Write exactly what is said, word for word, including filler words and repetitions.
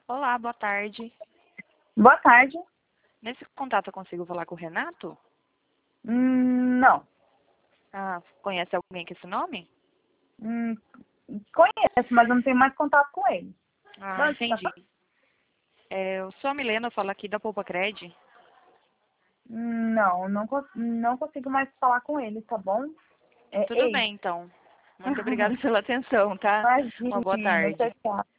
Olá, boa tarde. Boa tarde. Nesse contato eu consigo falar com o Renato? Hum, não. Ah, conhece alguém com esse nome? Hum, conheço, mas eu não tenho mais contato com ele. Ah, Não, tá entendi. É, eu sou a Milena, eu falo aqui da Poupa Cred. Não, não, cons- não consigo mais falar com ele, tá bom? É, Tudo ei. bem, então. Muito obrigada pela atenção, tá? Uma boa Imagina, tchau, tarde. tchau.